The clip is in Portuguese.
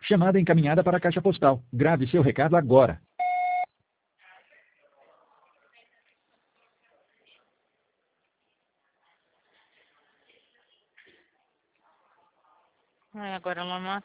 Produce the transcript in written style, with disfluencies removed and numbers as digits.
Chamada encaminhada para a caixa postal. Grave seu recado agora. Ai, agora ela não